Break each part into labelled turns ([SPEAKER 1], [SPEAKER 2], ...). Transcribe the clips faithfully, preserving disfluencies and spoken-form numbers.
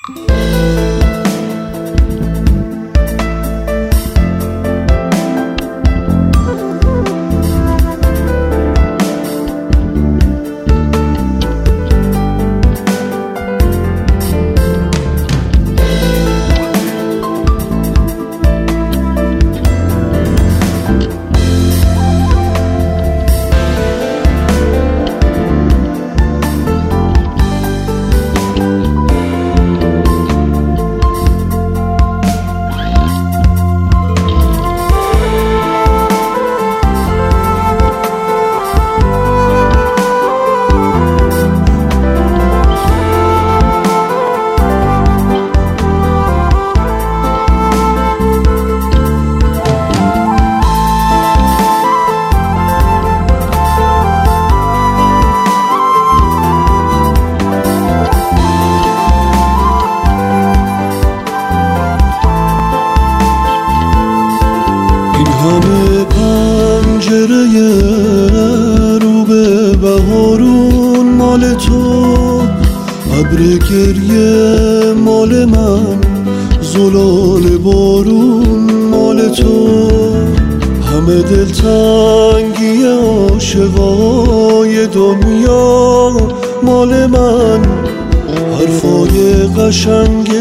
[SPEAKER 1] همه پنجره رو به بهارون مال تو، ابر گریه مال من، زلال بارون مال تو. همه دلتنگی عاشقای دنیا مال من، حرفای قشنگ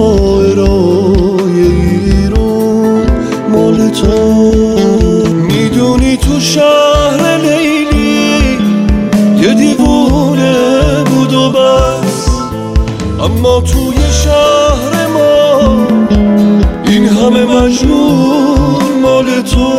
[SPEAKER 1] شاعرای ایران مال تو. میدونی تو شهر لیلی یه دیوونه بود و بس، اما توی شهر ما این همه مجنون مال تو.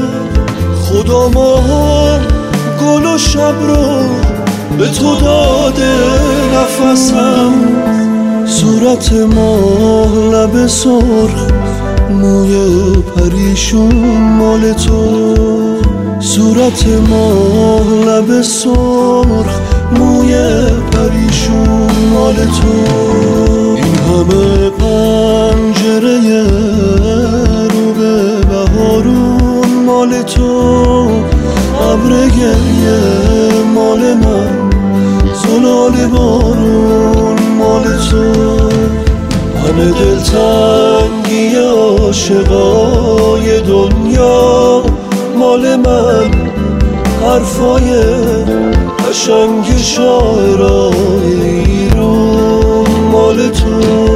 [SPEAKER 1] خدا ماه گل و شب رو به تو داده نفسم، صورت ماه لب سرخ موی پریشون مال تو. صورت ماه لب سرخ موی پریشون مال تو. این همه پنجره رو به بهارون مال تو، ابر گریه مال من، زلال بارون مال تو. همه دلتنگی عاشقای دنیا مال من، حرفای قشنگ شاعرای ایران مال تو.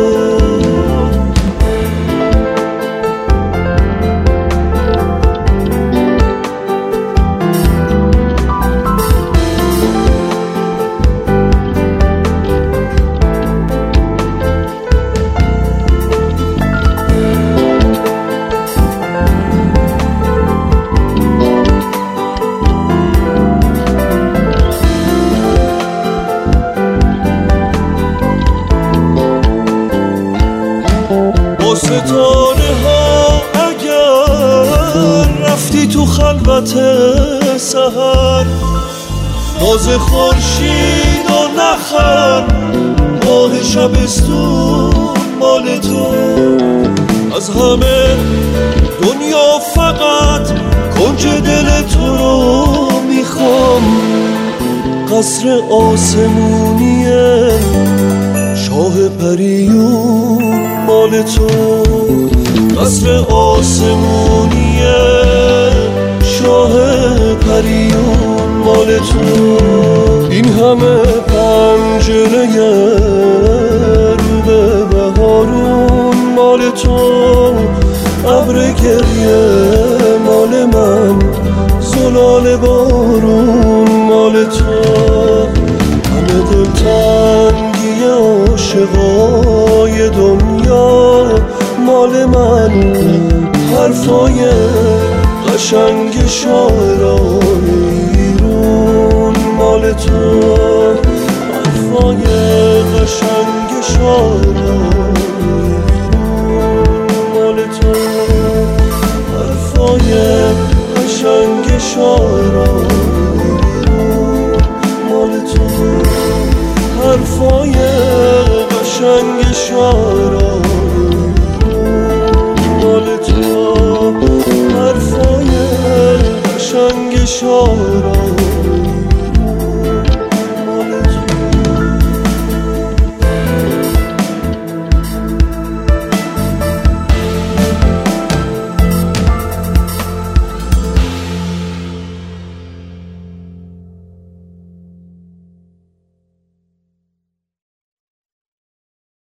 [SPEAKER 1] ستاره ها اگر رفتی تو خلوت سحر، ناز خورشید و نخل ماه شبستون مال تو. از همه دنیا فقط کنج دل تو رو میخوام، قصر آسمونیه شاه پریون مال تو. قصر آسمونیه شاه پریون مال تو. این همه پنجره رو به بهارون مال تو، ابر گریه مال من، زلال بارون مال تو. همه دلتنگی عاشقای دنیا مال من، حرفای قشنگ شاعرای ایران مال تو. حرفای قشنگ شاعرای ایران مال تو. حرفای قشنگ شاعرای ایران مال تو. حرفای قشنگ شاعرای